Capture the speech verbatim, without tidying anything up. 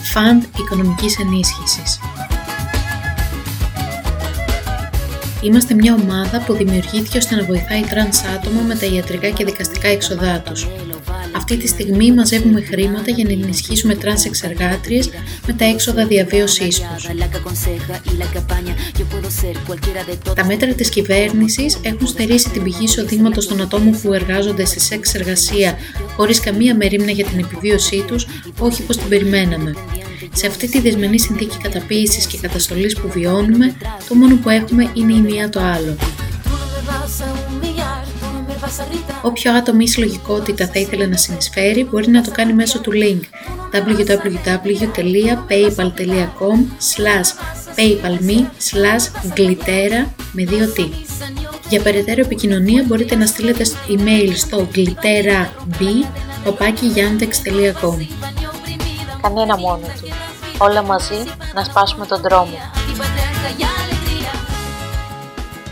Fund Οικονομικής Ενίσχυσης. Είμαστε μια ομάδα που δημιουργήθηκε ώστε να βοηθάει τρανς άτομα με τα ιατρικά και δικαστικά έξοδά τους. Αυτή τη στιγμή μαζεύουμε χρήματα για να ενισχύσουμε τρανς εξεργάτριες με τα έξοδα διαβίωσής τους. Τα μέτρα της κυβέρνησης έχουν στερήσει την πηγή εισοδήματος των ατόμων που εργάζονται σε σεξ εργασία χωρίς καμία μερίμνα για την επιβίωσή τους, όχι πως την περιμέναμε. Σε αυτή τη δυσμενή συνθήκη καταποίησης και καταστολής που βιώνουμε, το μόνο που έχουμε είναι η μία το άλλο. Όποιο άτομο ή συλλογικότητα θα ήθελε να συνεισφέρει μπορεί να το κάνει μέσω του link double-u double-u double-u τελεία paypal τελεία com slash paypalme slash glitera με δύο t. Για περαιτέρω επικοινωνία μπορείτε να στείλετε email στο glitterab παπάκι yandex τελεία com. Κανένα μόνο του. Όλα μαζί να σπάσουμε τον δρόμο.